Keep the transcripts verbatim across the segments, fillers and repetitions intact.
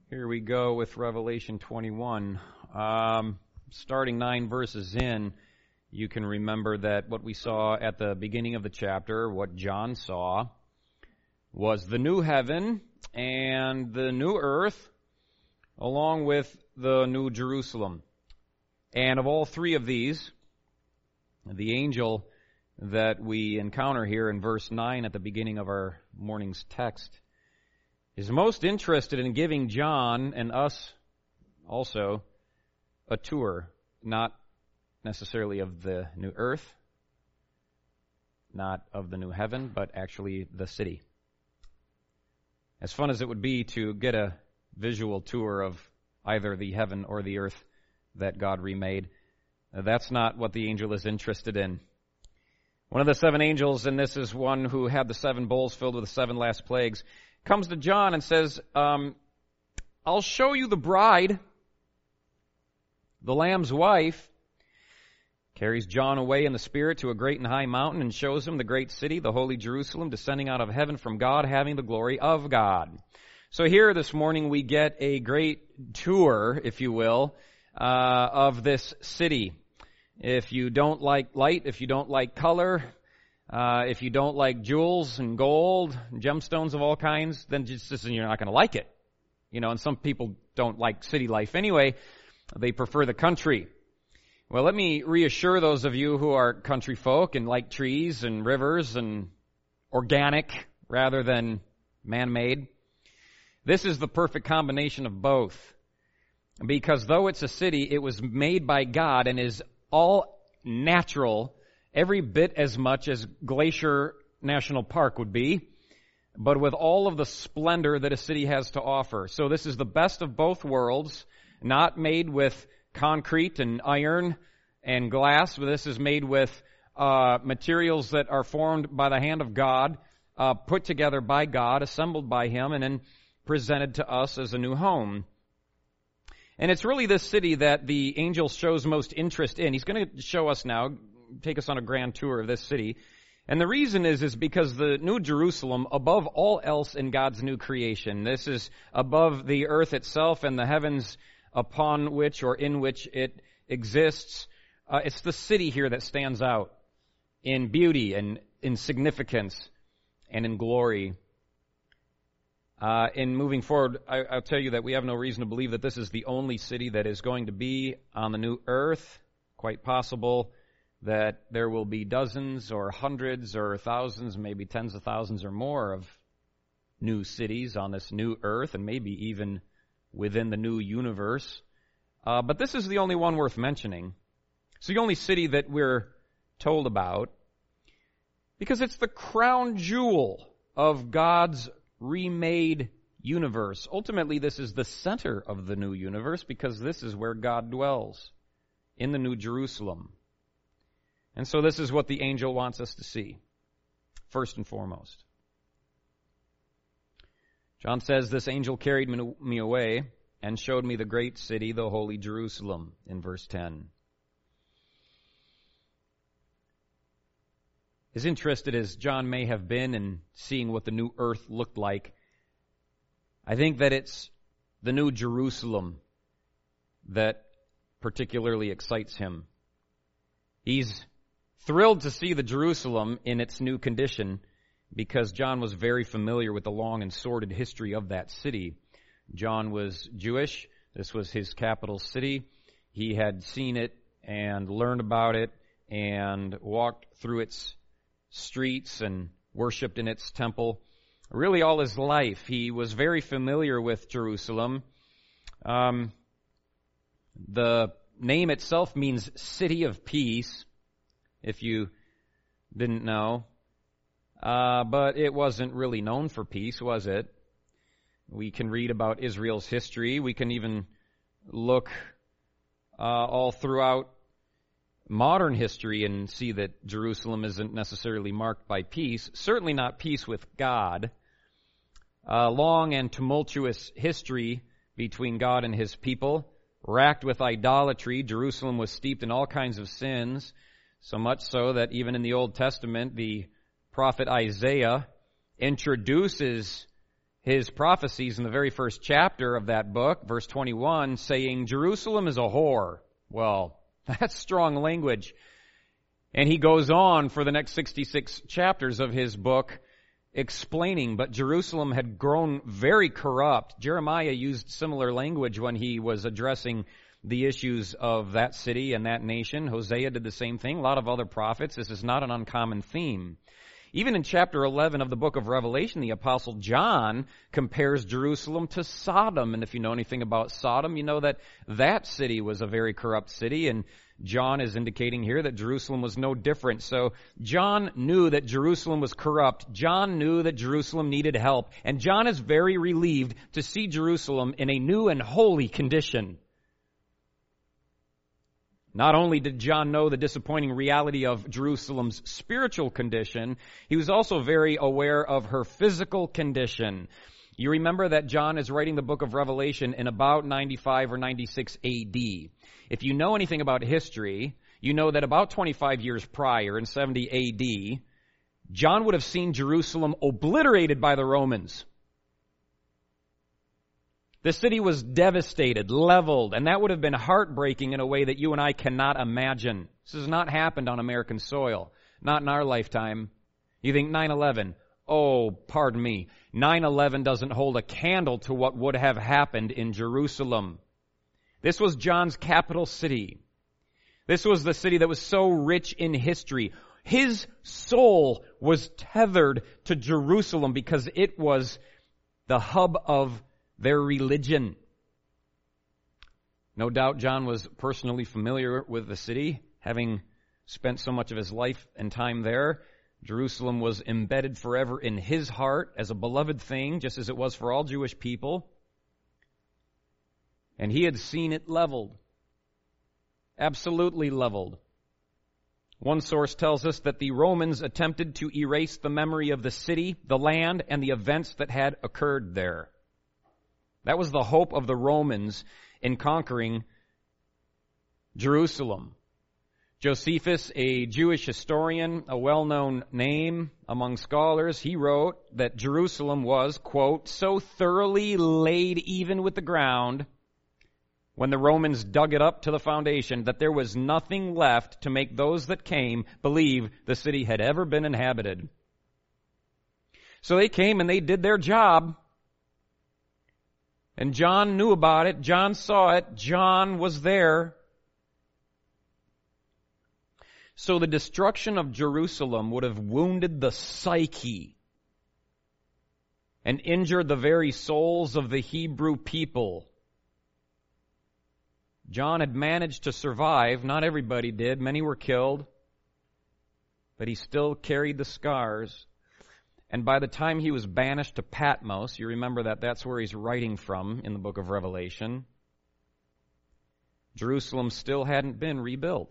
Here we go with Revelation twenty-one. Um, starting nine verses in, you can remember that what we saw at the beginning of the chapter, what John saw, was the new heaven and the new earth, along with the new Jerusalem. And of all three of these, the angel that we encounter here in verse nine at the beginning of our morning's text is most interested in giving John and us also a tour, not necessarily of the new earth, not of the new heaven, but actually the city. As fun as it would be to get a visual tour of either the heaven or the earth that God remade, that's not what the angel is interested in. One of the seven angels, and this is one who had the seven bowls filled with the seven last plagues, comes to John and says, um, I'll show you the bride, the Lamb's wife. Carries John away in the Spirit to a great and high mountain and shows him the great city, the holy Jerusalem, descending out of heaven from God, having the glory of God. So here this morning we get a great tour, if you will, uh, of this city. If you don't like light, if you don't like color, Uh, if you don't like jewels and gold, and gemstones of all kinds, then just, just you're not going to like it. You know, and some people don't like city life anyway. They prefer the country. Well, let me reassure those of you who are country folk and like trees and rivers and organic rather than man-made. This is the perfect combination of both. Because though it's a city, it was made by God and is all natural, every bit as much as Glacier National Park would be, but with all of the splendor that a city has to offer. So this is the best of both worlds, not made with concrete and iron and glass. This is made with uh, materials that are formed by the hand of God, uh, put together by God, assembled by Him, and then presented to us as a new home. And it's really this city that the angel shows most interest in. He's going to show us now, take us on a grand tour of this city. And the reason is, is because the New Jerusalem, above all else in God's new creation, this is above the earth itself and the heavens upon which or in which it exists. Uh, it's the city here that stands out in beauty and in significance and in glory. Uh, in moving forward, I, I'll tell you that we have no reason to believe that this is the only city that is going to be on the new earth. Quite possible that there will be dozens or hundreds or thousands, maybe tens of thousands or more of new cities on this new earth, and maybe even within the new universe. Uh, but this is the only one worth mentioning. It's the only city that we're told about because it's the crown jewel of God's remade universe. Ultimately, this is the center of the new universe because this is where God dwells, in the New Jerusalem. And so this is what the angel wants us to see, first and foremost. John says, this angel carried me away and showed me the great city, the holy Jerusalem, in verse ten. As interested as John may have been in seeing what the new earth looked like, I think that it's the new Jerusalem that particularly excites him. He's thrilled to see the Jerusalem in its new condition because John was very familiar with the long and sordid history of that city. John was Jewish. This was his capital city. He had seen it and learned about it and walked through its streets and worshipped in its temple. Really all his life, he was very familiar with Jerusalem. Um, the name itself means city of peace, if you didn't know. Uh, but it wasn't really known for peace, was it? We can read about Israel's history. We can even look uh, all throughout modern history and see that Jerusalem isn't necessarily marked by peace, certainly not peace with God. A long and tumultuous history between God and His people, racked with idolatry. Jerusalem was steeped in all kinds of sins, so much so that even in the Old Testament, the prophet Isaiah introduces his prophecies in the very first chapter of that book, verse twenty-one, saying, Jerusalem is a whore. Well, that's strong language. And he goes on for the next sixty-six chapters of his book explaining, but Jerusalem had grown very corrupt. Jeremiah used similar language when he was addressing the issues of that city and that nation. Hosea did the same thing. A lot of other prophets. This is not an uncommon theme. Even in chapter eleven of the book of Revelation, the Apostle John compares Jerusalem to Sodom. And if you know anything about Sodom, you know that that city was a very corrupt city. And John is indicating here that Jerusalem was no different. So John knew that Jerusalem was corrupt. John knew that Jerusalem needed help. And John is very relieved to see Jerusalem in a new and holy condition. Not only did John know the disappointing reality of Jerusalem's spiritual condition, he was also very aware of her physical condition. You remember that John is writing the book of Revelation in about ninety-five or ninety-six A D. If you know anything about history, you know that about twenty-five years prior, in seventy A D, John would have seen Jerusalem obliterated by the Romans. The city was devastated, leveled, and that would have been heartbreaking in a way that you and I cannot imagine. This has not happened on American soil, not in our lifetime. You think nine eleven, oh, pardon me, nine eleven doesn't hold a candle to what would have happened in Jerusalem. This was John's capital city. This was the city that was so rich in history. His soul was tethered to Jerusalem because it was the hub of their religion. No doubt John was personally familiar with the city, having spent so much of his life and time there. Jerusalem was embedded forever in his heart as a beloved thing, just as it was for all Jewish people. And he had seen it leveled, absolutely leveled. One source tells us that the Romans attempted to erase the memory of the city, the land, and the events that had occurred there. That was the hope of the Romans in conquering Jerusalem. Josephus, a Jewish historian, a well-known name among scholars, he wrote that Jerusalem was, quote, so thoroughly laid even with the ground when the Romans dug it up to the foundation that there was nothing left to make those that came believe the city had ever been inhabited. So they came and they did their job. And John knew about it. John saw it. John was there. So the destruction of Jerusalem would have wounded the psyche and injured the very souls of the Hebrew people. John had managed to survive. Not everybody did. Many were killed. But he still carried the scars. And by the time he was banished to Patmos, you remember that that's where he's writing from in the book of Revelation, Jerusalem still hadn't been rebuilt.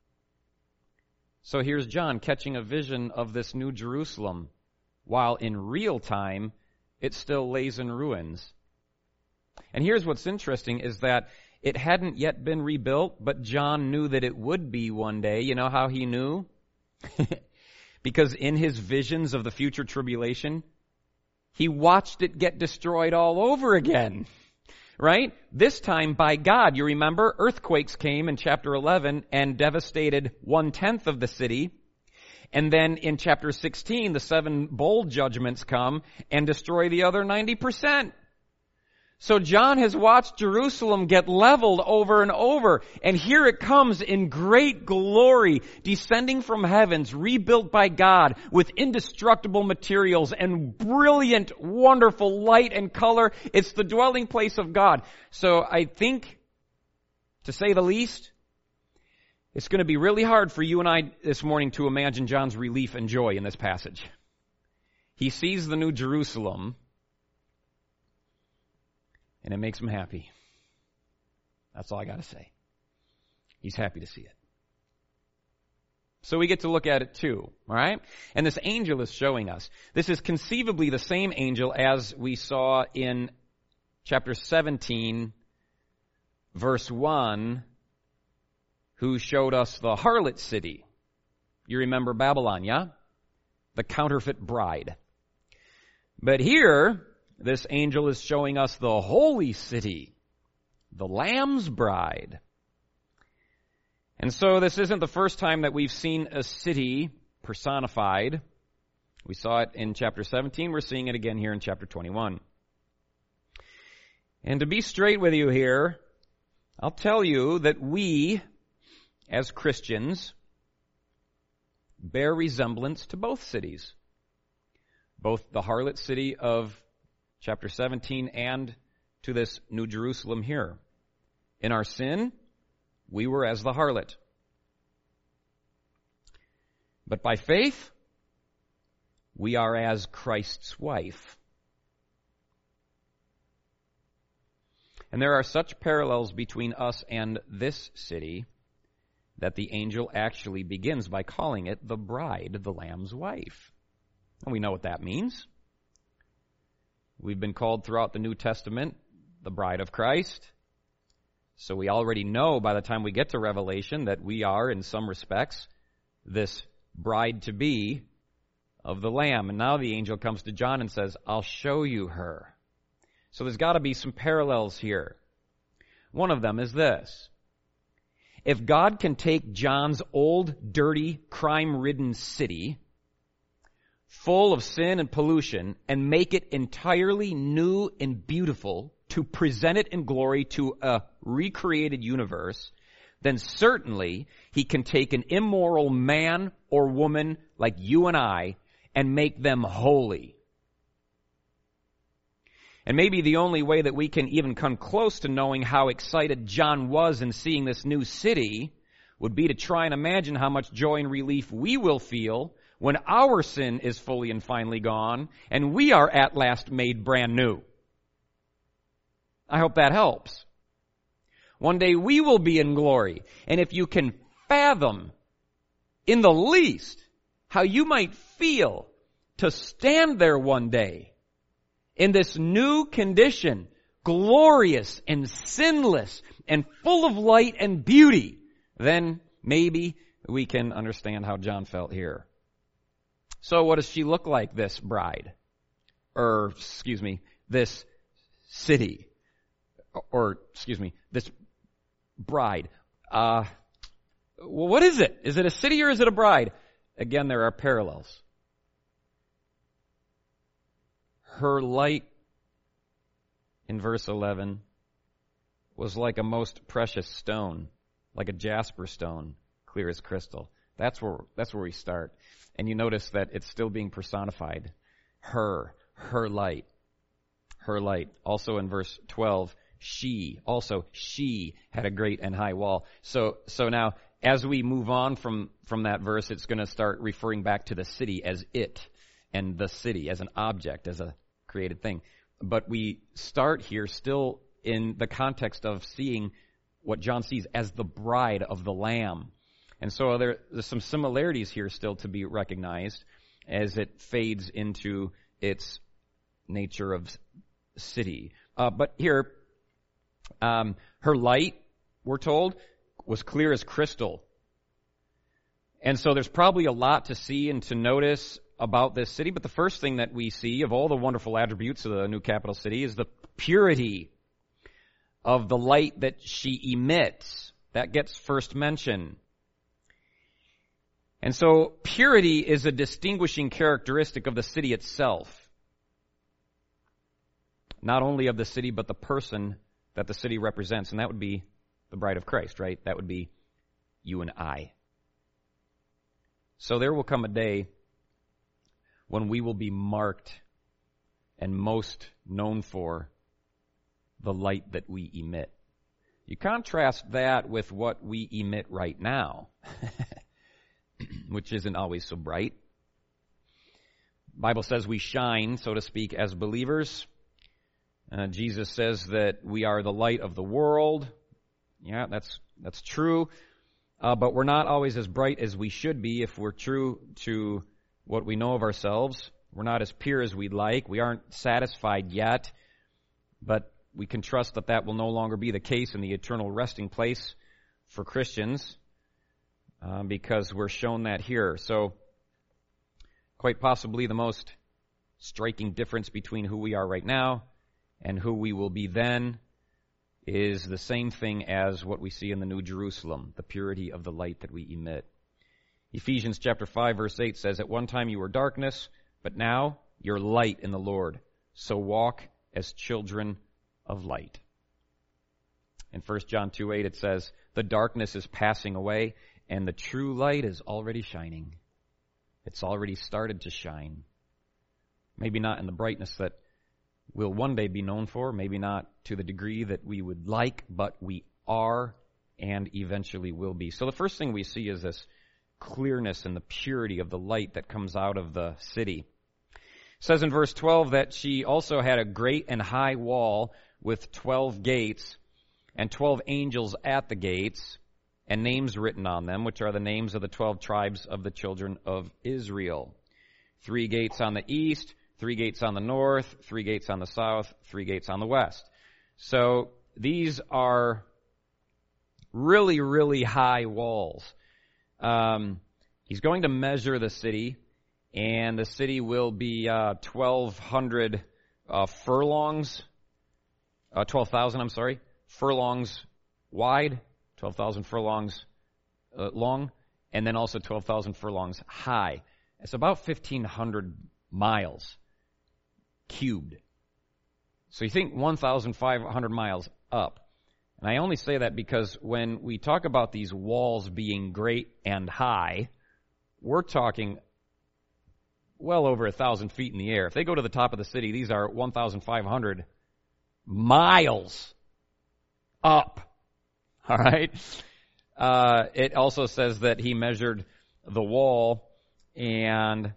So here's John catching a vision of this new Jerusalem, while in real time, it still lays in ruins. And here's what's interesting is that it hadn't yet been rebuilt, but John knew that it would be one day. You know how he knew? Because in his visions of the future tribulation, he watched it get destroyed all over again, right? This time by God. You remember, earthquakes came in chapter eleven and devastated one-tenth of the city. And then in chapter sixteen, the seven bowl judgments come and destroy the other ninety percent. So John has watched Jerusalem get leveled over and over, and here it comes in great glory, descending from heavens, rebuilt by God with indestructible materials and brilliant, wonderful light and color. It's the dwelling place of God. So I think, to say the least, it's going to be really hard for you and I this morning to imagine John's relief and joy in this passage. He sees the new Jerusalem, and it makes him happy. That's all I got to say. He's happy to see it. So we get to look at it too, all right? And this angel is showing us. This is conceivably the same angel as we saw in chapter seventeen, verse one, who showed us the harlot city. You remember Babylon, yeah? The counterfeit bride. But here, this angel is showing us the holy city, the Lamb's bride. And so this isn't the first time that we've seen a city personified. We saw it in chapter seventeen. We're seeing it again here in chapter twenty-one. And to be straight with you here, I'll tell you that we, as Christians, bear resemblance to both cities. Both the harlot city of chapter seventeen and to this New Jerusalem here. In our sin, we were as the harlot. But by faith, we are as Christ's wife. And there are such parallels between us and this city that the angel actually begins by calling it the bride, the Lamb's wife. And we know what that means. We've been called throughout the New Testament the bride of Christ. So we already know by the time we get to Revelation that we are, in some respects, this bride-to-be of the Lamb. And now the angel comes to John and says, I'll show you her. So there's got to be some parallels here. One of them is this. If God can take John's old, dirty, crime-ridden city, full of sin and pollution, and make it entirely new and beautiful to present it in glory to a recreated universe, then certainly He can take an immoral man or woman like you and I and make them holy. And maybe the only way that we can even come close to knowing how excited John was in seeing this new city would be to try and imagine how much joy and relief we will feel when our sin is fully and finally gone and we are at last made brand new. I hope that helps. One day we will be in glory. And if you can fathom in the least how you might feel to stand there one day in this new condition, glorious and sinless and full of light and beauty, then maybe we can understand how John felt here. So what does she look like, this bride? Or, excuse me, this city? Or, excuse me, this bride. Uh, well, what is it? Is it a city or is it a bride? Again, there are parallels. Her light, in verse eleven, was like a most precious stone, like a jasper stone, clear as crystal. That's where, that's where we start. And you notice that it's still being personified. Her, her light, her light. Also in verse twelve, she, also she had a great and high wall. So, so now, as we move on from, from that verse, it's going to start referring back to the city as it, and the city as an object, as a created thing. But we start here still in the context of seeing what John sees as the bride of the Lamb. And so there, there's some similarities here still to be recognized as it fades into its nature of city. Uh, but here, um, her light, we're told, was clear as crystal. And so there's probably a lot to see and to notice about this city, but the first thing that we see of all the wonderful attributes of the new capital city is the purity of the light that she emits. That gets first mention. And so purity is a distinguishing characteristic of the city itself. Not only of the city, but the person that the city represents, and that would be the bride of Christ, right? That would be you and I. So there will come a day when we will be marked and most known for the light that we emit. You contrast that with what we emit right now, which isn't always so bright. The Bible says we shine, so to speak, as believers. Uh, Jesus says that we are the light of the world. Yeah, that's that's true. Uh, but we're not always as bright as we should be if we're true to what we know of ourselves. We're not as pure as we'd like. We aren't satisfied yet. But we can trust that that will no longer be the case in the eternal resting place for Christians, uh, because we're shown that here. So, quite possibly the most striking difference between who we are right now and who we will be then is the same thing as what we see in the New Jerusalem, the purity of the light that we emit. Ephesians chapter five, verse eight says, "At one time you were darkness, but now you're light in the Lord. So walk as children of light." In First John two eight it says, "The darkness is passing away, and the true light is already shining." It's already started to shine. Maybe not in the brightness that we'll one day be known for, maybe not to the degree that we would like, but we are and eventually will be. So the first thing we see is this clearness and the purity of the light that comes out of the city. It says in verse twelve that she also had a great and high wall with twelve gates and twelve angels at the gates and names written on them, which are the names of the twelve tribes of the children of Israel. Three gates on the east, three gates on the north, three gates on the south, three gates on the west. So these are really, really high walls. Um, he's going to measure the city, and the city will be uh, twelve hundred uh, furlongs, uh, twelve thousand, I'm sorry, furlongs wide, twelve thousand furlongs uh, long, and then also twelve thousand furlongs high. It's about fifteen hundred miles cubed. So you think one thousand five hundred miles up. And I only say that because when we talk about these walls being great and high, we're talking well over a thousand feet in the air. If they go to the top of the city, these are one thousand five hundred miles up. All right? Uh, it also says that he measured the wall, and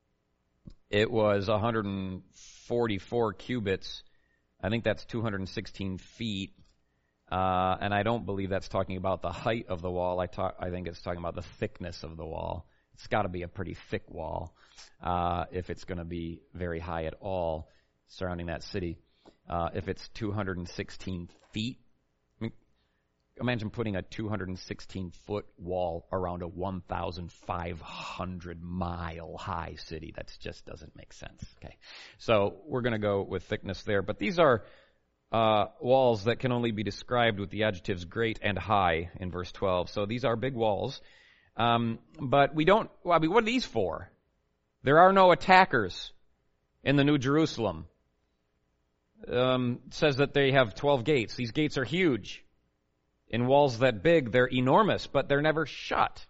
it was one hundred forty-four cubits. I think that's two hundred sixteen feet. Uh, and I don't believe that's talking about the height of the wall. I, talk, I think it's talking about the thickness of the wall. It's got to be a pretty thick wall uh, if it's going to be very high at all surrounding that city. Uh, if it's two hundred sixteen feet, I mean, imagine putting a two hundred sixteen foot wall around a one thousand five hundred mile high city. That just doesn't make sense. Okay, so we're going to go with thickness there. But these are uh, walls that can only be described with the adjectives great and high in verse twelve. So these are big walls. Um, but we don't, well, I mean, what are these for? There are no attackers in the New Jerusalem. Um, it says that they have twelve gates. These gates are huge. In walls that big, they're enormous, but they're never shut.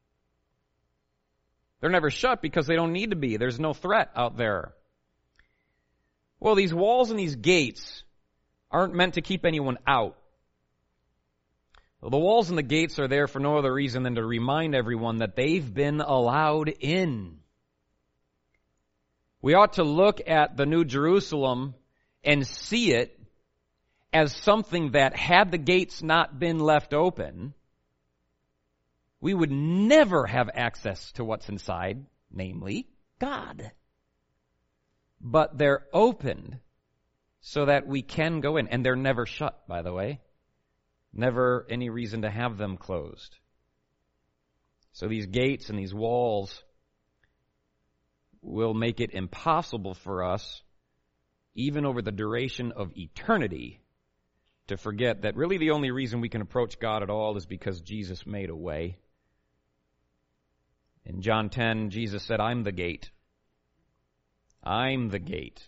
They're never shut because they don't need to be. There's no threat out there. Well, these walls and these gates aren't meant to keep anyone out. Well, the walls and the gates are there for no other reason than to remind everyone that they've been allowed in. We ought to look at the New Jerusalem and see it as something that, had the gates not been left open, we would never have access to what's inside, namely God. But they're opened so that we can go in. And they're never shut, by the way. Never any reason to have them closed. So these gates and these walls will make it impossible for us, even over the duration of eternity, to forget that really the only reason we can approach God at all is because Jesus made a way. In John ten, Jesus said, "I'm the gate. I'm the gate.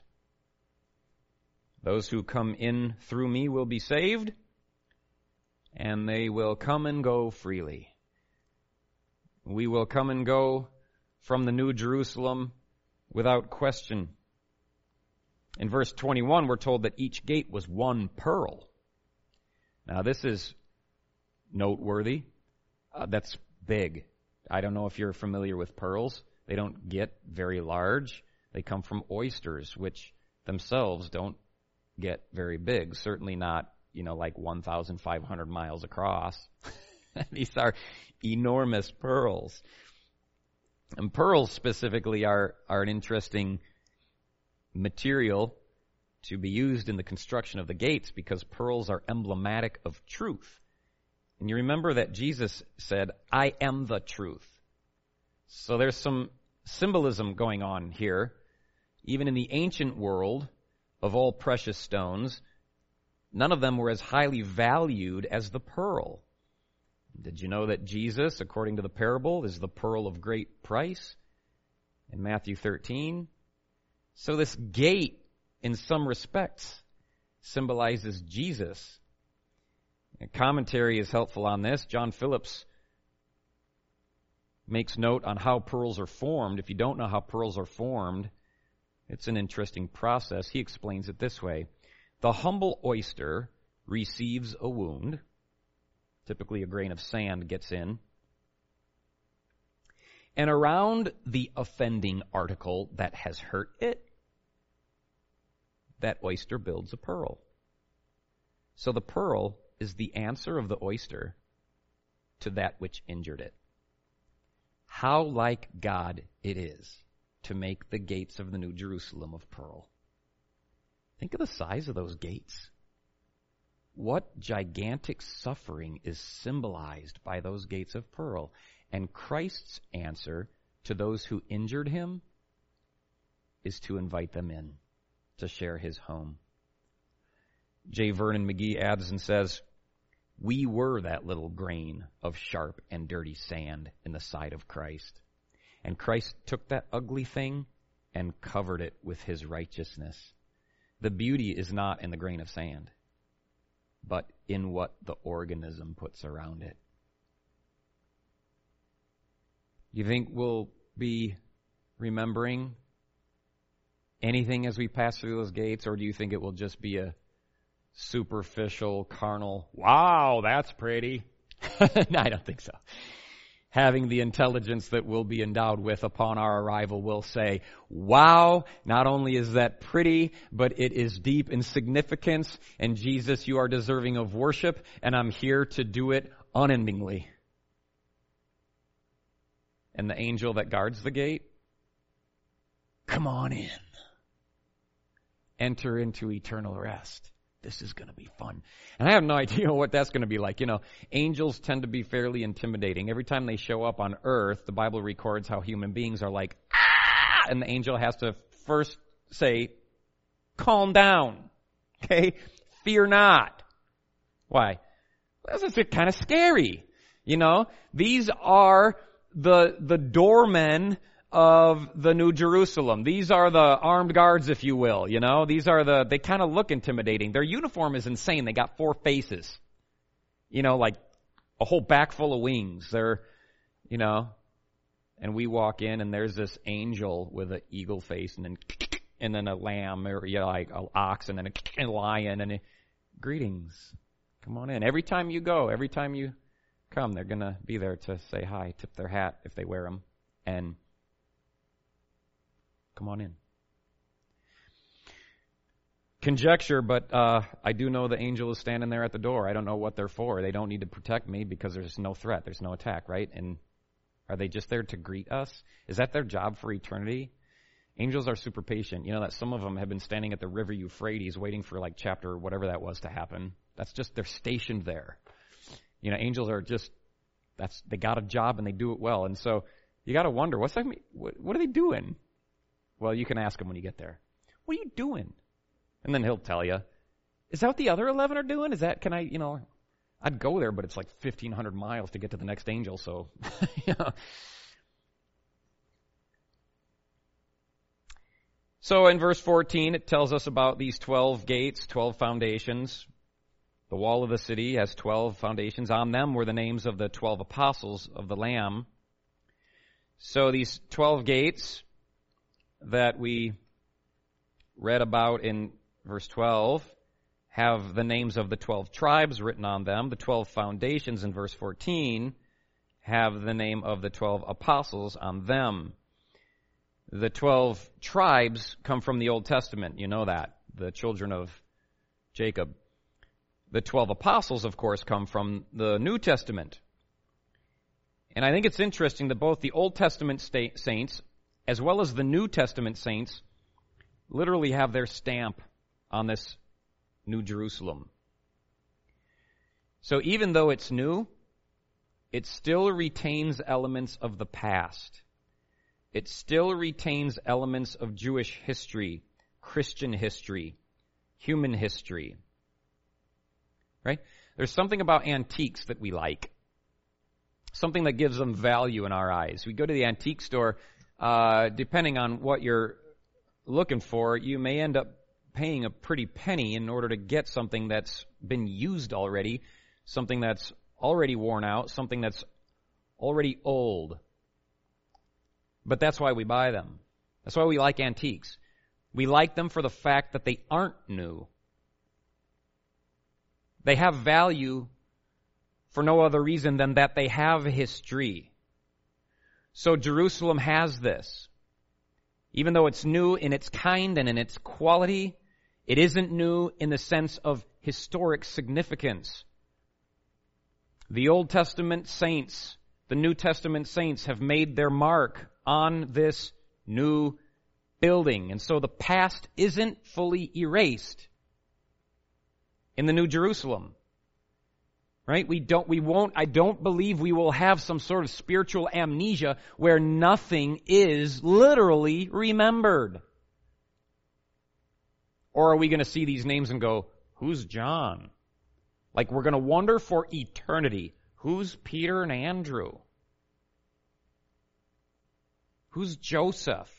Those who come in through me will be saved, and they will come and go freely." We will come and go from the New Jerusalem without question. In verse twenty-one, we're told that each gate was one pearl. Now, this is noteworthy. Uh, that's big. I don't know if you're familiar with pearls. They don't get very large. They come from oysters, which themselves don't get very big. Certainly not, you know, like one thousand five hundred miles across. These are enormous pearls. And pearls specifically are, are an interesting material to be used in the construction of the gates because pearls are emblematic of truth. And you remember that Jesus said, "I am the truth." So there's some symbolism going on here. even in the ancient world, of all precious stones, none of them were as highly valued as the pearl. Did you know that Jesus, according to the parable, is the pearl of great price in Matthew thirteen? So this gate, in some respects, symbolizes Jesus. A commentary is helpful on this. John Phillips makes note on how pearls are formed. If you don't know how pearls are formed, it's an interesting process. He explains it this way. The humble oyster receives a wound. Typically a grain of sand gets in. And around the offending article that has hurt it, that oyster builds a pearl. So the pearl is the answer of the oyster to that which injured it. How like God it is to make the gates of the New Jerusalem of pearl. Think of the size of those gates. What gigantic suffering is symbolized by those gates of pearl? And Christ's answer to those who injured him is to invite them in, to share his home. J. Vernon McGee adds and says, we were that little grain of sharp and dirty sand in the side of Christ. And Christ took that ugly thing and covered it with his righteousness. The beauty is not in the grain of sand, but in what the organism puts around it. You think we'll be remembering anything as we pass through those gates, or do you think it will just be a superficial, carnal, wow, that's pretty? No, I don't think so. Having the intelligence that we'll be endowed with upon our arrival will say, wow, not only is that pretty, but it is deep in significance, and Jesus, you are deserving of worship, and I'm here to do it unendingly. And the angel that guards the gate, come on in. Enter into eternal rest. This is going to be fun. And I have no idea what that's going to be like. You know, angels tend to be fairly intimidating. Every time they show up on earth, the Bible records how human beings are like, ah! And the angel has to first say, calm down. Okay? Fear not. Why? Well, this is kind of scary. You know, these are the, the doormen of the New Jerusalem. These are the armed guards, if you will, you know. These are the, they kind of look intimidating. Their uniform is insane. They got four faces. You know, like a whole back full of wings. They're, you know, and we walk in and there's this angel with an eagle face and then, and then a lamb or, you know, like an ox and then a, a lion and a, greetings. Come on in. Every time you go, every time you come, they're going to be there to say hi, tip their hat if they wear them, and come on in. Conjecture, but uh, I do know the angel is standing there at the door. I don't know what they're for. They don't need to protect me because there's no threat. There's no attack, right? And are they just there to greet us? Is that their job for eternity? Angels are super patient. You know that some of them have been standing at the river Euphrates waiting for like chapter whatever that was to happen. That's just, they're stationed there. You know, angels are just, that's, they got a job and they do it well. And so you got to wonder, what's that mean? What, what are they doing? Well, you can ask him when you get there. What are you doing? And then he'll tell you. Is that what the other eleven are doing? Is that, can I, you know, I'd go there, but it's like fifteen hundred miles to get to the next angel, so, you know. So in verse fourteen, it tells us about these twelve gates, twelve foundations. The wall of the city has twelve foundations. On them were the names of the twelve apostles of the Lamb. So these twelve gates that we read about in verse twelve have the names of the twelve tribes written on them. The twelve foundations in verse fourteen have the name of the twelve apostles on them. The twelve tribes come from the Old Testament. You know that. The children of Jacob. The twelve apostles, of course, come from the New Testament. And I think it's interesting that both the Old Testament saints as well as the New Testament saints literally have their stamp on this New Jerusalem. So even though it's new, it still retains elements of the past. it still retains elements of Jewish history, Christian history, human history. Right? There's something about antiques that we like. Something that gives them value in our eyes. We go to the antique store, uh, depending on what you're looking for, you may end up paying a pretty penny in order to get something that's been used already, something that's already worn out, something that's already old. But that's why we buy them. That's why we like antiques. We like them for the fact that they aren't new. They have value for no other reason than that they have history. So Jerusalem has this. Even though it's new in its kind and in its quality, it isn't new in the sense of historic significance. The Old Testament saints, the New Testament saints have made their mark on this new building. And so the past isn't fully erased in the New Jerusalem. Right? We don't, we won't, I don't believe we will have some sort of spiritual amnesia where nothing is literally remembered. Or are we going to see these names and go, who's John? Like we're going to wonder for eternity, who's Peter and Andrew? Who's Joseph?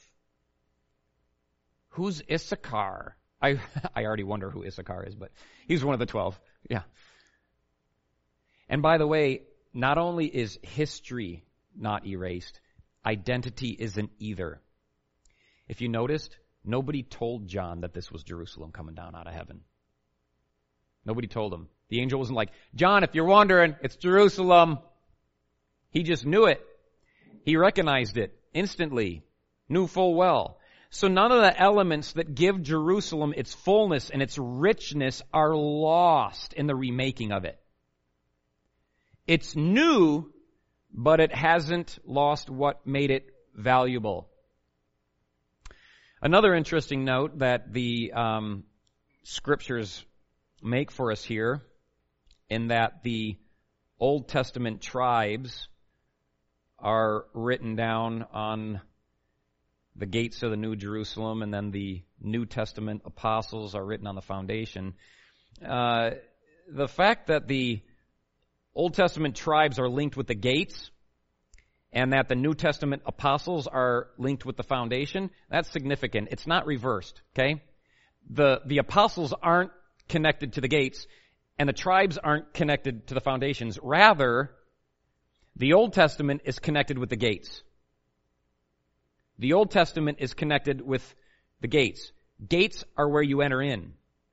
Who's Issachar? I I already wonder who Issachar is, but he's one of the twelve. Yeah. And by the way, not only is history not erased, identity isn't either. If you noticed, nobody told John that this was Jerusalem coming down out of heaven. Nobody told him. The angel wasn't like, John, if you're wondering, it's Jerusalem. He just knew it. He recognized it instantly, knew full well. So none of the elements that give Jerusalem its fullness and its richness are lost in the remaking of it. It's new, but it hasn't lost what made it valuable. Another interesting note that the um, scriptures make for us here, in that the Old Testament tribes are written down on the gates of the New Jerusalem, and then the New Testament apostles are written on the foundation. Uh, the fact that the Old Testament tribes are linked with the gates, and that the New Testament apostles are linked with the foundation, that's significant. It's not reversed, okay? The, the apostles aren't connected to the gates, and the tribes aren't connected to the foundations. Rather, the Old Testament is connected with the gates. The Old Testament is connected with the gates. Gates are where you enter in.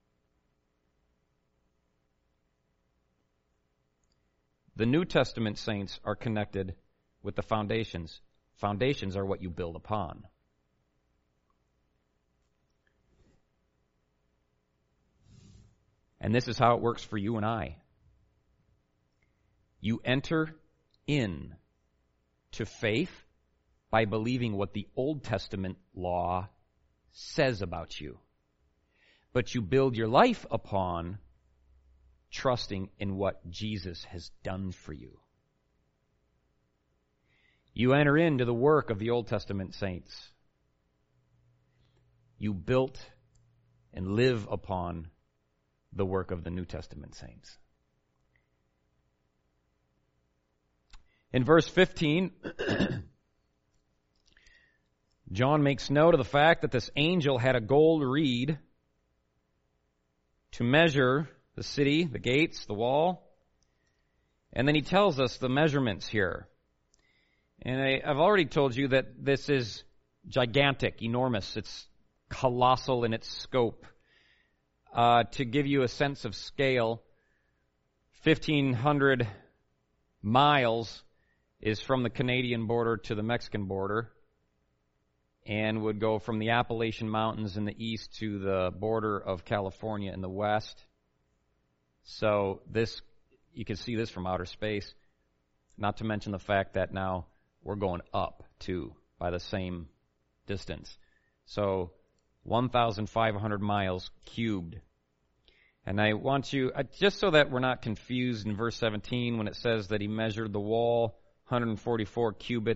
The New Testament saints are connected with the foundations. Foundations are what you build upon. And this is how it works for you and I. You enter in to faith by believing what the Old Testament law says about you. But you build your life upon trusting in what Jesus has done for you. You enter into the work of the Old Testament saints. You built and live upon the work of the New Testament saints. In verse fifteen, John makes note of the fact that this angel had a gold reed to measure the city, the gates, the wall. And then he tells us the measurements here. And I, I've already told you that this is gigantic, enormous. It's colossal in its scope. Uh, to give you a sense of scale, fifteen hundred miles is from the Canadian border to the Mexican border, and would go from the Appalachian Mountains in the east to the border of California in the west. So this, you can see this from outer space, not to mention the fact that now we're going up too by the same distance. So one thousand five hundred miles cubed. And I want you, just so that we're not confused in verse seventeen when it says that he measured the wall one hundred forty-four cubits,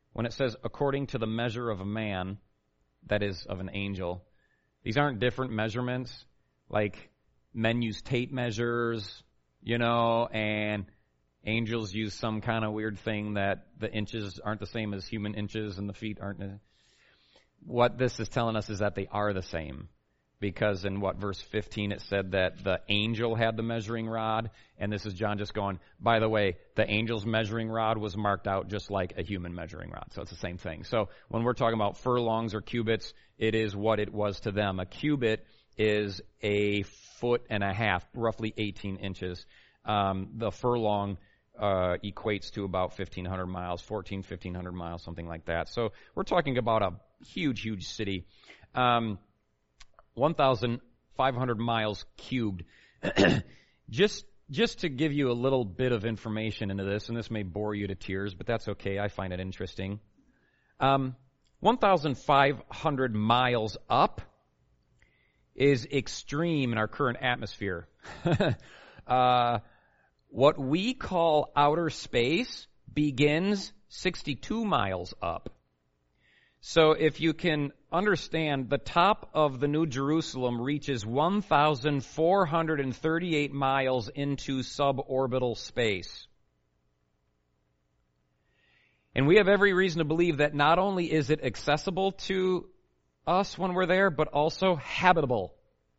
when it says according to the measure of a man, that is of an angel, these aren't different measurements. Like men use tape measures, you know, and angels use some kind of weird thing that the inches aren't the same as human inches and the feet aren't. What this is telling us is that they are the same. Because in what, verse fifteen, it said that the angel had the measuring rod. And this is John just going, by the way, the angel's measuring rod was marked out just like a human measuring rod. So it's the same thing. So when we're talking about furlongs or cubits, it is what it was to them. A cubit is a foot and a half, roughly eighteen inches. Um, the furlong uh, equates to about fifteen hundred miles, fourteen, fifteen hundred miles, something like that. So we're talking about a huge, huge city. Um, one thousand five hundred miles cubed. just just to give you a little bit of information into this, and this may bore you to tears, but that's okay. I find it interesting. Um, one thousand five hundred miles up is extreme in our current atmosphere. uh, what we call outer space begins sixty-two miles up. So if you can understand, the top of the New Jerusalem reaches one thousand four hundred thirty-eight miles into suborbital space. And we have every reason to believe that not only is it accessible to us when we're there, but also habitable.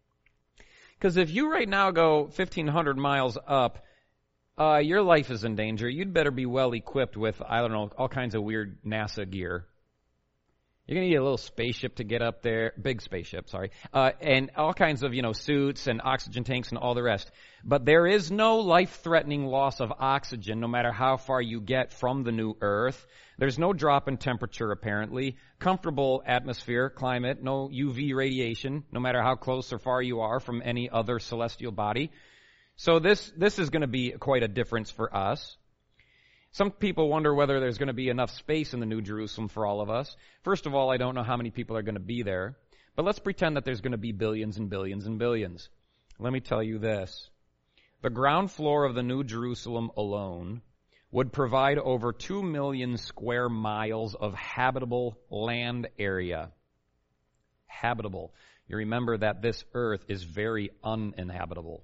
Because if you right now go fifteen hundred miles up, uh, your life is in danger. You'd better be well equipped with, I don't know, all kinds of weird NASA gear. You're going to need a little spaceship to get up there, big spaceship, sorry, uh, and all kinds of, you know, suits and oxygen tanks and all the rest. But there is no life-threatening loss of oxygen no matter how far you get from the new Earth. There's no drop in temperature, apparently. Comfortable atmosphere, climate, no U V radiation, no matter how close or far you are from any other celestial body. So this, this is going to be quite a difference for us. Some people wonder whether there's going to be enough space in the New Jerusalem for all of us. First of all, I don't know how many people are going to be there, but let's pretend that there's going to be billions and billions and billions. Let me tell you this. The ground floor of the New Jerusalem alone would provide over two million square miles of habitable land area. Habitable. You remember that this earth is very uninhabitable.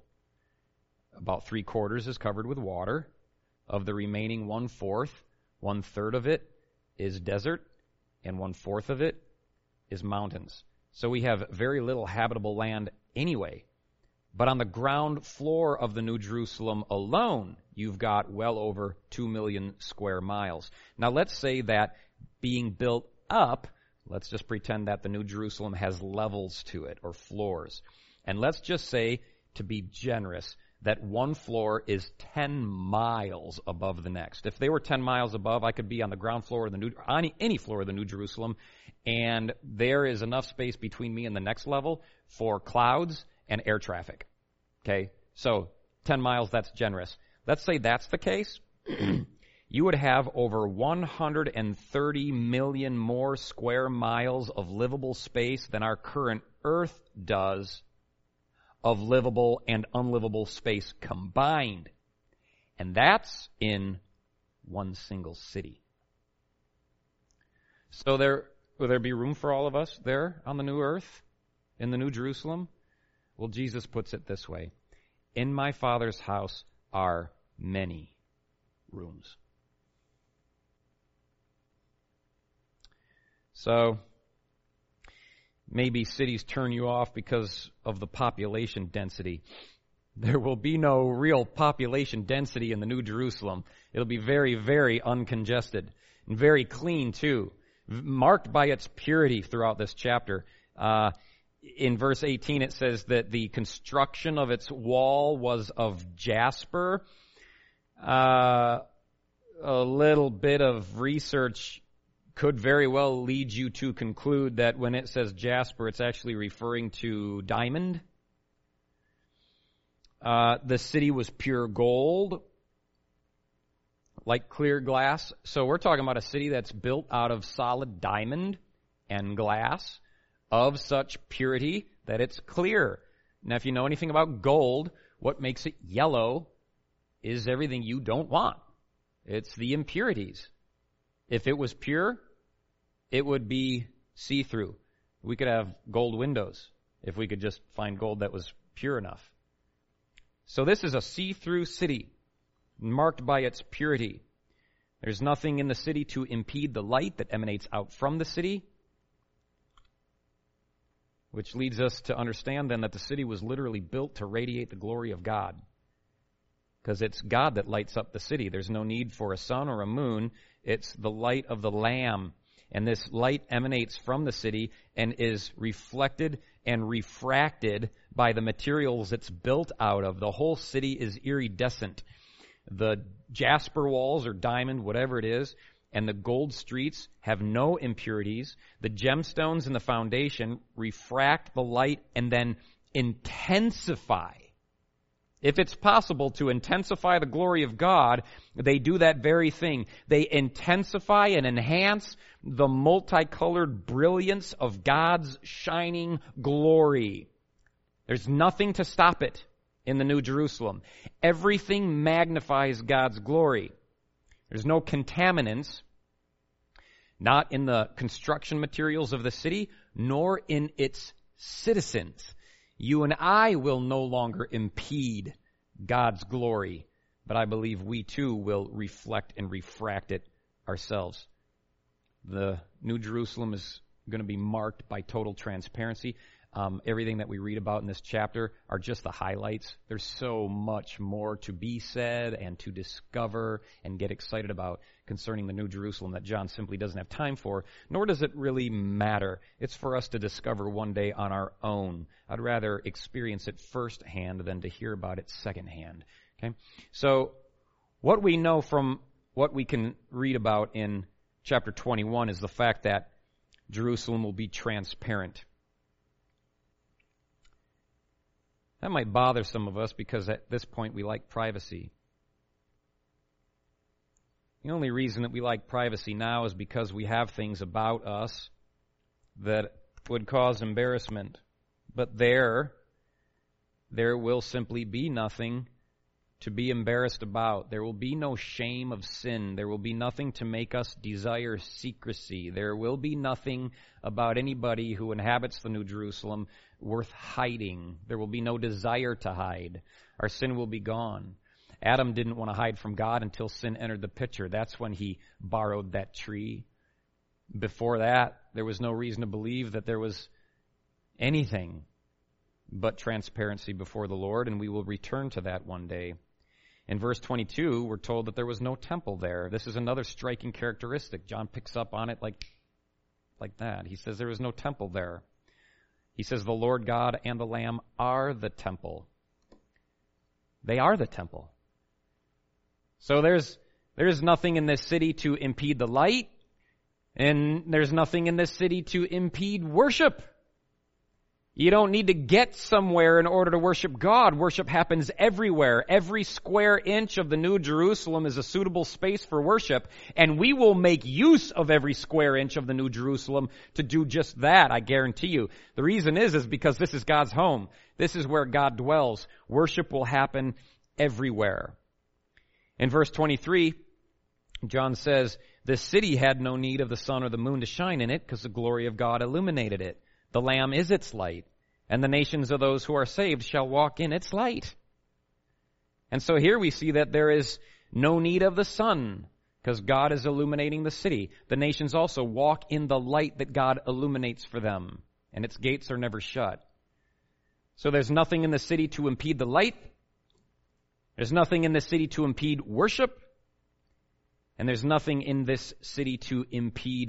About three quarters is covered with water. Of the remaining one-fourth, one-third of it is desert, and one-fourth of it is mountains. So we have very little habitable land anyway. But on the ground floor of the New Jerusalem alone, you've got well over two million square miles. Now let's say that being built up, let's just pretend that the New Jerusalem has levels to it, or floors. And let's just say, to be generous, that one floor is ten miles above the next. If they were ten miles above, I could be on the ground floor of the New, on any floor of the New Jerusalem, and there is enough space between me and the next level for clouds and air traffic. Okay? So, ten miles, that's generous. Let's say that's the case. You would have over one hundred thirty million more square miles of livable space than our current Earth does of livable and unlivable space combined. And that's in one single city. So there, will there be room for all of us there on the new earth, in the New Jerusalem? Well, Jesus puts it this way. In my Father's house are many rooms. So, maybe cities turn you off because of the population density. There will be no real population density in the New Jerusalem. It'll be very, very uncongested and very clean too, marked by its purity throughout this chapter. Uh, in verse eighteen it says that the construction of its wall was of jasper. Uh, a little bit of research could very well lead you to conclude that when it says jasper, it's actually referring to diamond. Uh, the city was pure gold, like clear glass. So we're talking about a city that's built out of solid diamond and glass of such purity that it's clear. Now, if you know anything about gold, what makes it yellow is everything you don't want. It's the impurities. If it was pure, it would be see-through. We could have gold windows if we could just find gold that was pure enough. So this is a see-through city, marked by its purity. There's nothing in the city to impede the light that emanates out from the city, which leads us to understand then that the city was literally built to radiate the glory of God, because it's God that lights up the city. There's no need for a sun or a moon. It's the light of the Lamb. And this light emanates from the city and is reflected and refracted by the materials it's built out of. The whole city is iridescent. The jasper walls or diamond, whatever it is, and the gold streets have no impurities. The gemstones in the foundation refract the light and then intensify. If it's possible to intensify the glory of God, they do that very thing. They intensify and enhance the multicolored brilliance of God's shining glory. There's nothing to stop it in the New Jerusalem. Everything magnifies God's glory. There's no contaminants, not in the construction materials of the city, nor in its citizens. You and I will no longer impede God's glory, but I believe we too will reflect and refract it ourselves. The New Jerusalem is going to be marked by total transparency. Um, everything that we read about in this chapter are just the highlights. There's so much more to be said and to discover and get excited about concerning the New Jerusalem that John simply doesn't have time for, nor does it really matter. It's for us to discover one day on our own. I'd rather experience it firsthand than to hear about it secondhand. Okay? So what we know from what we can read about in chapter twenty-one is the fact that Jerusalem will be transparent. That might bother some of us because at this point we like privacy. The only reason that we like privacy now is because we have things about us that would cause embarrassment. But there, there will simply be nothing to be embarrassed about. There will be no shame of sin. There will be nothing to make us desire secrecy. There will be nothing about anybody who inhabits the New Jerusalem worth hiding. There will be no desire to hide. Our sin will be gone. Adam didn't want to hide from God until sin entered the picture. That's when he borrowed that tree. Before that, there was no reason to believe that there was anything but transparency before the Lord, and we will return to that one day. In verse twenty-two, we're told that there was no temple there. This is another striking characteristic. John picks up on it like, like that. He says there was no temple there. He says the Lord God and the Lamb are the temple. They are the temple. So there's there's nothing in this city to impede the light, and there's nothing in this city to impede worship. You don't need to get somewhere in order to worship God. Worship happens everywhere. Every square inch of the New Jerusalem is a suitable space for worship, and we will make use of every square inch of the New Jerusalem to do just that, I guarantee you. The reason is, is because this is God's home. This is where God dwells. Worship will happen everywhere. In verse twenty-three, John says, the city had no need of the sun or the moon to shine in it because the glory of God illuminated it. The Lamb is its light, and the nations of those who are saved shall walk in its light. And so here we see that there is no need of the sun, because God is illuminating the city. The nations also walk in the light that God illuminates for them, and its gates are never shut. So there's nothing in the city to impede the light. There's nothing in the city to impede worship. And there's nothing in this city to impede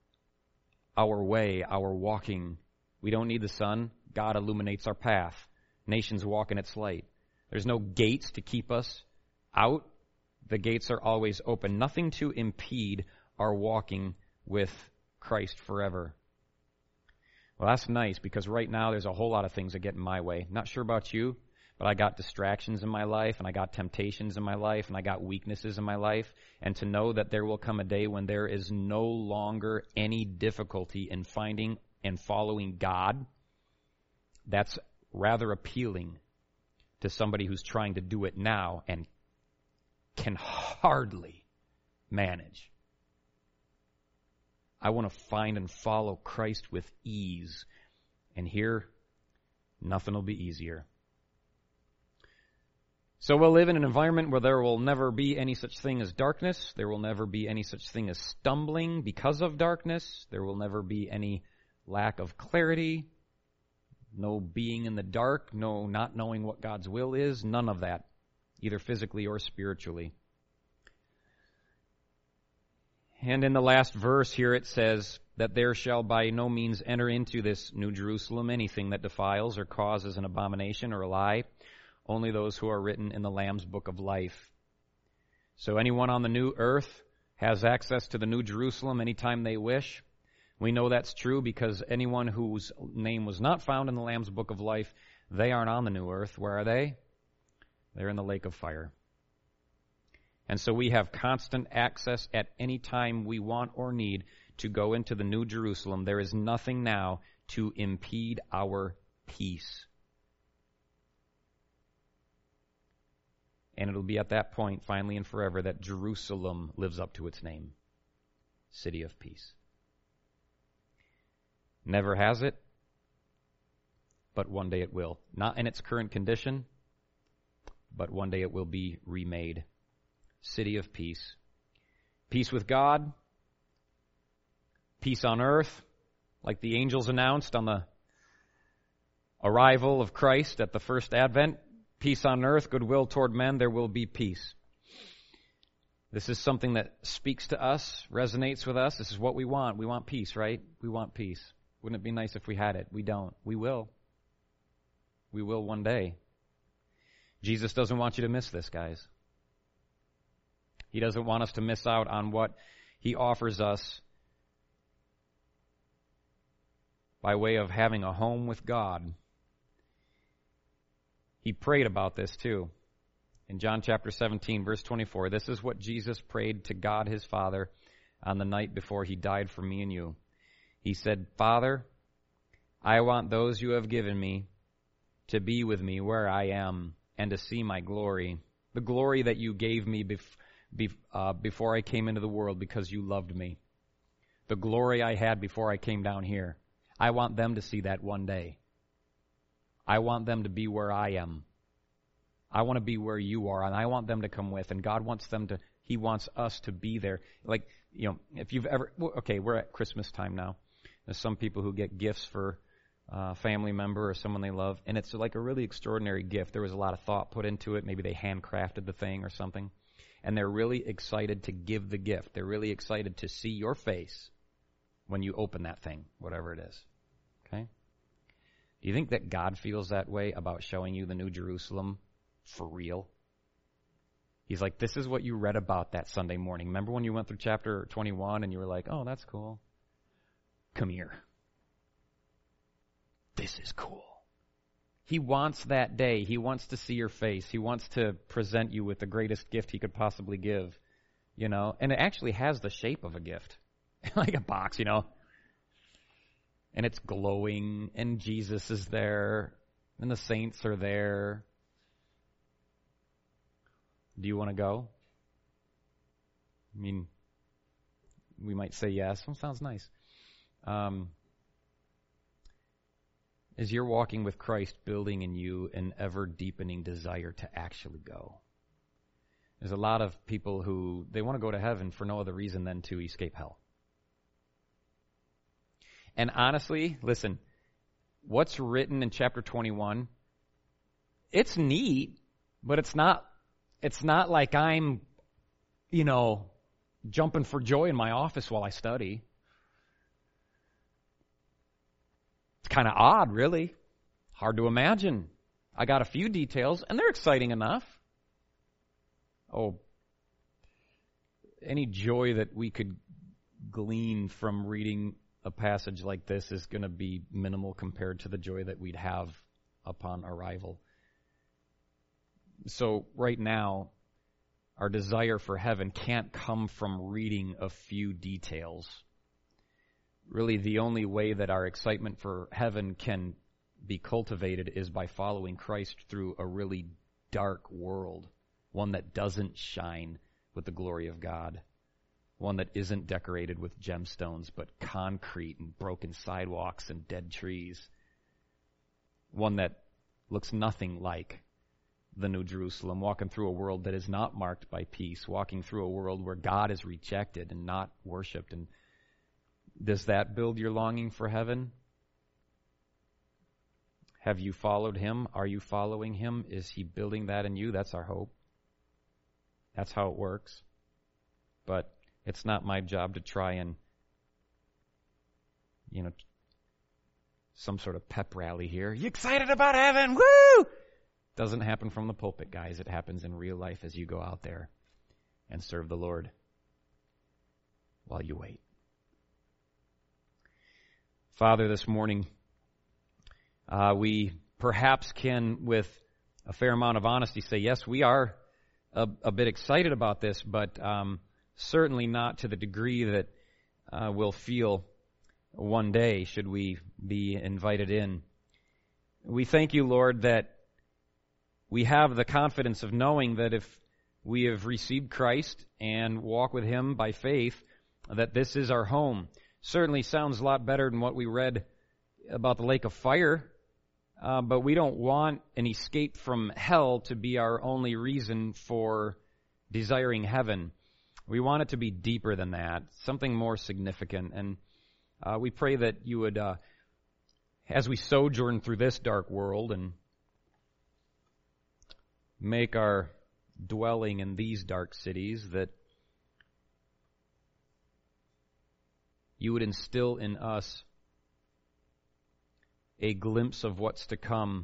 our way, our walking. We don't need the sun. God illuminates our path. Nations walk in its light. There's no gates to keep us out. The gates are always open. Nothing to impede our walking with Christ forever. Well, that's nice, because right now there's a whole lot of things that get in my way. Not sure about you, but I got distractions in my life, and I got temptations in my life, and I got weaknesses in my life. And to know that there will come a day when there is no longer any difficulty in finding and following God, that's rather appealing to somebody who's trying to do it now and can hardly manage. I want to find and follow Christ with ease. And here, nothing will be easier. So we'll live in an environment where there will never be any such thing as darkness. There will never be any such thing as stumbling because of darkness. There will never be any lack of clarity. No being in the dark. No not knowing what God's will is. None of that, either physically or spiritually. And in the last verse here it says that there shall by no means enter into this New Jerusalem anything that defiles or causes an abomination or a lie. Only those who are written in the Lamb's book of life. So anyone on the new earth has access to the New Jerusalem anytime they wish. We know that's true because anyone whose name was not found in the Lamb's book of life, they aren't on the new earth. Where are they? They're in the lake of fire. And so we have constant access at any time we want or need to go into the New Jerusalem. There is nothing now to impede our peace. And it'll be at that point, finally and forever, that Jerusalem lives up to its name. City of peace. Never has it, but one day it will. Not in its current condition, but one day it will be remade. City of peace. Peace with God. Peace on earth, like the angels announced on the arrival of Christ at the first advent. Peace on earth, goodwill toward men, there will be peace. This is something that speaks to us, resonates with us. This is what we want. We want peace, right? We want peace. Wouldn't it be nice if we had it? We don't. We will. We will one day. Jesus doesn't want you to miss this, guys. He doesn't want us to miss out on what He offers us by way of having a home with God. He prayed about this too. In John chapter seventeen, verse twenty-four, this is what Jesus prayed to God his Father on the night before He died for me and you. He said, Father, I want those you have given me to be with me where I am and to see my glory, the glory that you gave me bef- bef- uh, before I came into the world because you loved me, the glory I had before I came down here. I want them to see that one day. I want them to be where I am. I want to be where you are, and I want them to come with, and God wants them to, He wants us to be there. Like, you know, if you've ever, okay, we're at Christmas time now. There's some people who get gifts for a family member or someone they love, and it's like a really extraordinary gift. There was a lot of thought put into it. Maybe they handcrafted the thing or something, and they're really excited to give the gift. They're really excited to see your face when you open that thing, whatever it is. Okay? Do you think that God feels that way about showing you the New Jerusalem for real? He's like, this is what you read about that Sunday morning. Remember when you went through chapter twenty-one and you were like, oh, that's cool. Come here. This is cool. He wants that day. He wants to see your face. He wants to present you with the greatest gift He could possibly give, you know. And it actually has the shape of a gift, like a box, you know. And it's glowing, and Jesus is there, and the saints are there. Do you want to go? I mean, we might say yes. Well, sounds nice. Um, is your walking with Christ building in you an ever-deepening desire to actually go? There's a lot of people who, they want to go to heaven for no other reason than to escape hell. And honestly, listen, what's written in chapter twenty-one, it's neat, but it's not, it's not like I'm, you know, jumping for joy in my office while I study. It's kind of odd, really. Hard to imagine. I got a few details, and they're exciting enough. Oh, any joy that we could glean from reading a passage like this is going to be minimal compared to the joy that we'd have upon arrival. So right now, our desire for heaven can't come from reading a few details. Really, the only way that our excitement for heaven can be cultivated is by following Christ through a really dark world, one that doesn't shine with the glory of God. one that isn't decorated with gemstones, but concrete and broken sidewalks and dead trees. One that looks nothing like the New Jerusalem, walking through a world that is not marked by peace, walking through a world where God is rejected and not worshipped. And does that build your longing for heaven? Have you followed him? Are you following him? Is he building that in you? That's our hope. That's how it works. But it's not my job to try and, you know, some sort of pep rally here. You excited about heaven? Woo! Doesn't happen from the pulpit, guys. It happens in real life as you go out there and serve the Lord while you wait. Father, this morning, uh, we perhaps can, with a fair amount of honesty, say, yes, we are a, a bit excited about this, but um, certainly not to the degree that uh, we'll feel one day should we be invited in. We thank you, Lord, that we have the confidence of knowing that if we have received Christ and walk with him by faith, that this is our home. Certainly sounds a lot better than what we read about the lake of fire, uh, but we don't want an escape from hell to be our only reason for desiring heaven. We want it to be deeper than that, something more significant. And uh, we pray that you would, uh, as we sojourn through this dark world and make our dwelling in these dark cities, that you would instill in us a glimpse of what's to come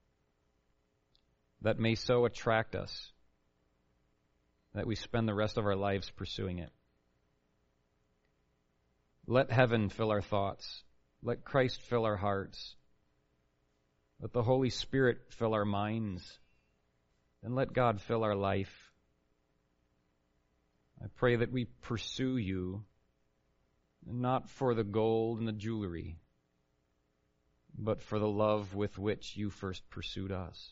that may so attract us that we spend the rest of our lives pursuing it. Let heaven fill our thoughts. Let Christ fill our hearts. Let the Holy Spirit fill our minds. And let God fill our life. I pray that we pursue you, not for the gold and the jewelry, but for the love with which you first pursued us.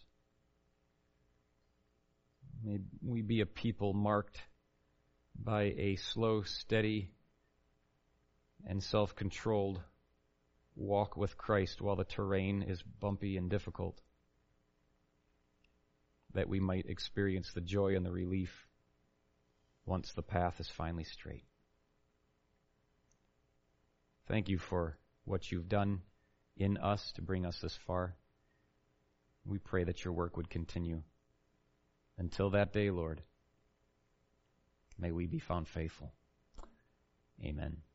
May we be a people marked by a slow, steady, and self-controlled walk with Christ while the terrain is bumpy and difficult, that we might experience the joy and the relief once the path is finally straight. Thank you for what you've done in us to bring us this far. We pray that your work would continue. Until that day, Lord, may we be found faithful. Amen.